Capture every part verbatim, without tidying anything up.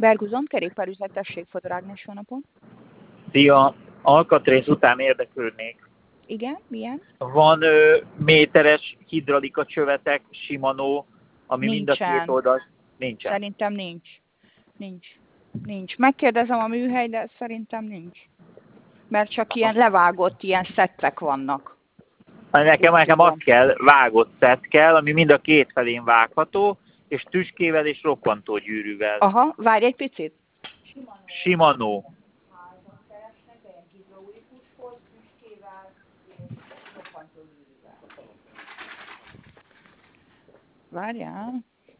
Berguzon, kerékpárüzlet, tessék, Fodor Ágnes, jó napot. Szia! Alkatrész után érdeklődnék. Igen, milyen? Van ö, méteres hidralika csövetek, Shimano, ami mind a két Nincsen. oldal nincsen. Szerintem nincs. Nincs. Nincs. Megkérdezem a műhely, de szerintem nincs. Mert csak ilyen levágott ilyen szettek vannak. Nekem, Úgy nekem tudom. az kell, vágott szett kell, ami mind a két felén vágható, és tüskével és rokkantó gyűrűvel. Aha, várj egy picit. Shimano. Várjál.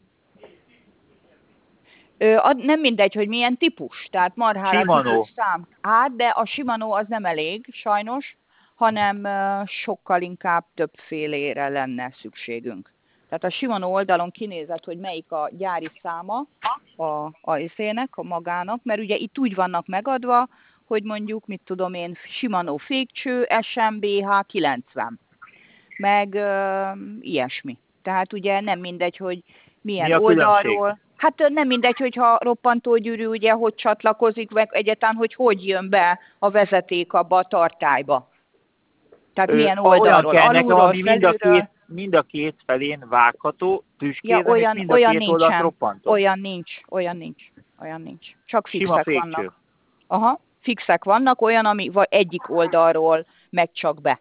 Ö, ad, nem mindegy, hogy milyen típus, tehát marhára Shimano. típus szám. Hát, de a Shimano az nem elég, sajnos, hanem ö, sokkal inkább többfélére lenne szükségünk. Tehát a Shimano oldalon kinézett, hogy melyik a gyári száma a, a izének, a magának, mert ugye itt úgy vannak megadva, hogy mondjuk, mit tudom én, Shimano fékcső, es em bé há kilencven, meg ö, ilyesmi. Tehát ugye nem mindegy, hogy milyen Mi a különbség? oldalról. Hát nem mindegy, hogyha roppantógyűrű ugye hogy csatlakozik, meg egyáltalán, hogy hogy jön be a vezeték abba a tartályba. Tehát Ö, milyen olyan oldalról, kell nekem, alulról, ami mind a, felülről. két, mind a két felén vágható, Ja, tüskézen, és olyan, mind a olyan két oldalt nincsen. roppantó. Olyan nincs, olyan nincs, olyan nincs. Csak Sima fixek fékcső. vannak. Aha, fixek vannak, olyan, ami vagy egyik oldalról megy csak be.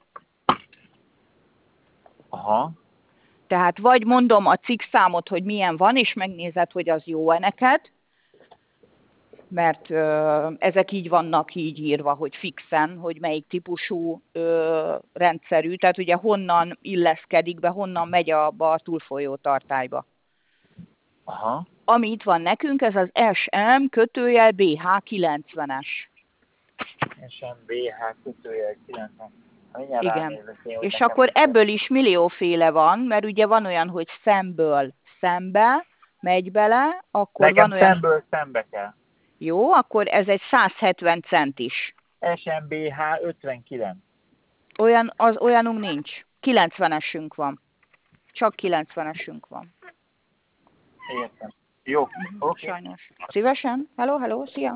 Aha. Tehát vagy mondom a cikk számot, hogy milyen van, és megnézed, hogy az jó-e neked, mert ö, ezek így vannak így írva, hogy fixen, hogy melyik típusú ö, rendszerű, tehát ugye honnan illeszkedik be, honnan megy abba a túlfolyó tartályba. Aha. Ami itt van nekünk, ez az es em kötőjel bé há kilencvenes. es em bé há kötőjel kilencven. Mindjárt Igen. ránézek én, hogy És nekem akkor is ebből is millióféle van, mert ugye van olyan, hogy szemből szembe megy bele, akkor nekem van olyan, szemből szembe kell. jó, akkor ez egy száz hetven centis. es em bé há ötvenkilenc. Olyan, az olyanunk nincs. kilencvenesünk van. Csak kilencvenesünk van. Értem. Jó, Uh-huh. oké. Sajnos. Szívesen. Hello, hello, szia.